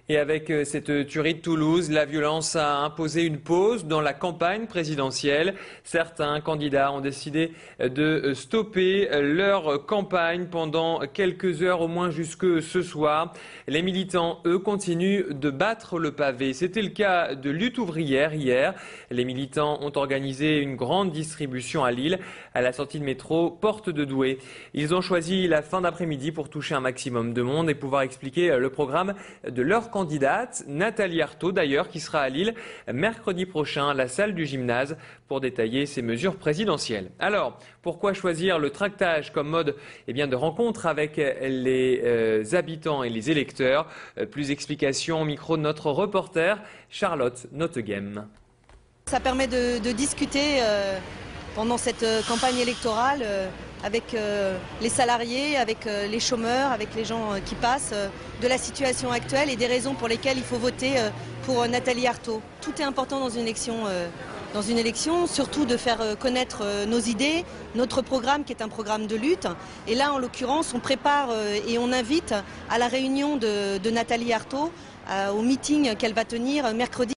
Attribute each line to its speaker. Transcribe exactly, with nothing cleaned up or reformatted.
Speaker 1: Et avec cette tuerie de Toulouse, la violence a imposé une pause dans la campagne présidentielle. Certains candidats ont décidé de stopper leur campagne pendant quelques heures, au moins jusque ce soir. Les militants, eux, continuent de battre le pavé. C'était le cas de Lutte ouvrière hier. Les militants ont organisé une grande distribution à Lille, à la sortie de métro Porte de Douai. Ils ont choisi la fin d'après-midi pour toucher un maximum de monde et pouvoir expliquer le programme de leur candidat. Candidate, Nathalie Arthaud d'ailleurs, qui sera à Lille mercredi prochain à la salle du gymnase pour détailler ses mesures présidentielles. Alors, pourquoi choisir le tractage comme mode eh bien, de rencontre avec les euh, habitants et les électeurs? euh, Plus d'explications au micro de notre reporter Charlotte Noteghem.
Speaker 2: Ça permet de, de discuter euh, pendant cette campagne électorale euh, avec euh, les salariés, avec euh, les chômeurs, avec les gens euh, qui passent, euh, de la situation actuelle et des raisons pour lesquelles il faut voter euh, pour euh, Nathalie Arthaud. Tout est important dans une élection, euh, dans une élection, surtout de faire euh, connaître euh, nos idées, notre programme qui est un programme de lutte. Et là, en l'occurrence, on prépare euh, et on invite à la réunion de, de Nathalie Arthaud, euh, au meeting qu'elle va tenir mercredi.